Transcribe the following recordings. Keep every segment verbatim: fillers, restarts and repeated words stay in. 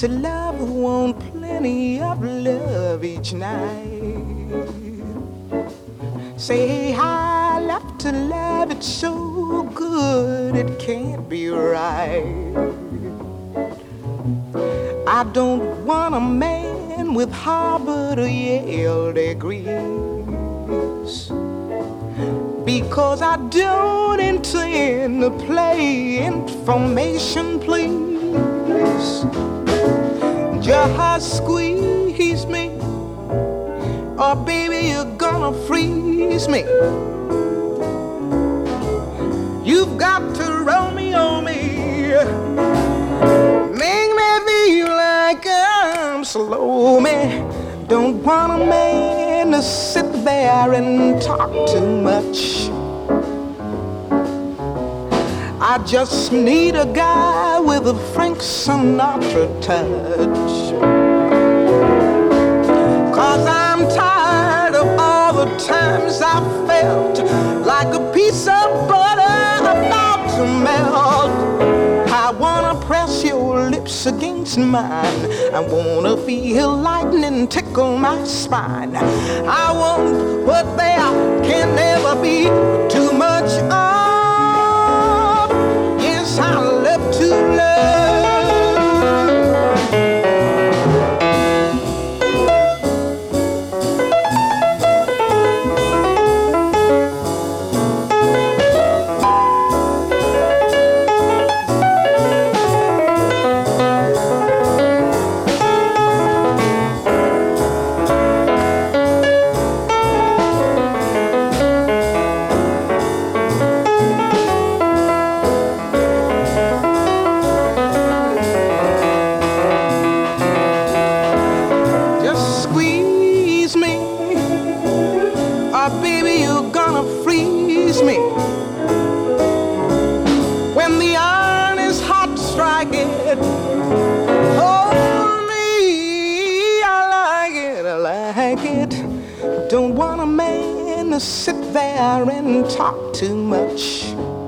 to love who want plenty of love each night. Say I love to love it so good it can't be right. I don't want a man with Harvard or Yale degrees, because I don't intend to play information, please. Just squeeze me, or baby you're gonna freeze me. You've got to Romeo me, make me feel like I'm slow me. Don't want a man to sit there and talk too much. I just need a guy with a Frank Sinatra touch. Cause I'm tired of all the times I felt like a piece of butter about to melt. I wanna press your lips against mine. I wanna feel lightning tickle my spine. I want what there can never be too much of. Yes, I love to love. Don't want a man to sit there and talk too much.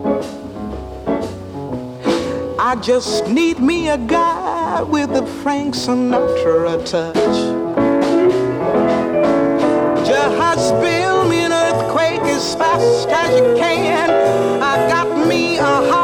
I just need me a guy with a Frank Sinatra touch. Just build me an earthquake as fast as you can. I got me a heart